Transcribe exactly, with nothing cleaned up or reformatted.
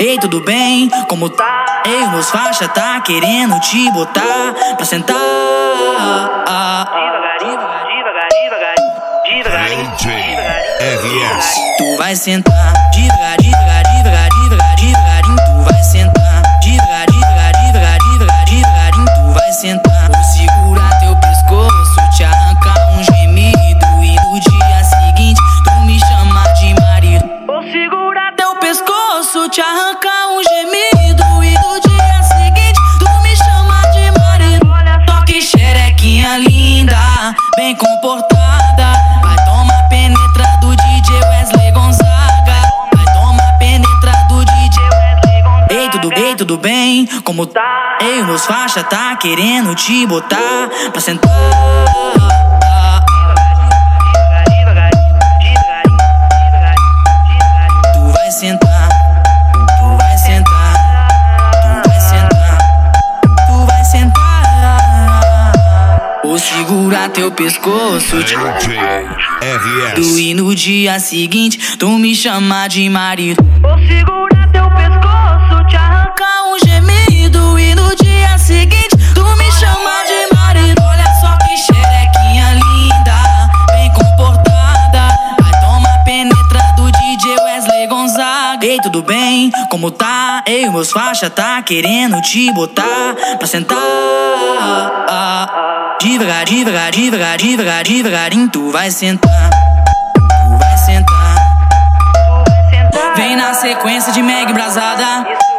Ei, tudo bem? Como tá? Ei, os meus faixa tá querendo te botar pra sentar. Devagarinho, devagarinho, devagarinho, devagarinho, R S. Tu vai sentar devagar, devagar, devagar, devagar, devagarinho. Tu vai sentar devagar, devagar, devagar, devagar, devagarinho. Tu vai sentar. Vou segurar teu pescoço, te arrancar um gemido e no dia seguinte tu me chamar de marido. vou segurar Teu pescoço, te arrancar um gemido e no dia seguinte tu me chamar de marido. Toque xerequinha linda, bem comportada. Vai tomar penetra do D J Wesley Gonzaga. Vai tomar penetra do D J Wesley Gonzaga. Ei, tudo bem, tudo bem? Como tá? Ei, os meus faixa tá querendo te botar pra sentar. Tu vai sentar, tu vai sentar, tu vai sentar, tu vai sentar. Vou segurar teu pescoço, te D J R S. e no dia seguinte tu me chamar de marido. Vou segurar teu pescoço, te arrancar Arrancar um gemido e no dia seguinte tu me chamar de marido. Olha só que xerequinha linda, bem comportada. Vai tomar penetra do D J Wesley Gonzaga. Ei, tudo bem? Como tá? Ei, os meus faixa tá querendo te botar pra sentar. Devagar, devagar, devagar, devagar, devagarinho. Tu vai sentar, tu vai sentar. tu vai sentar. Vem na sequência de Meg Brasada. Isso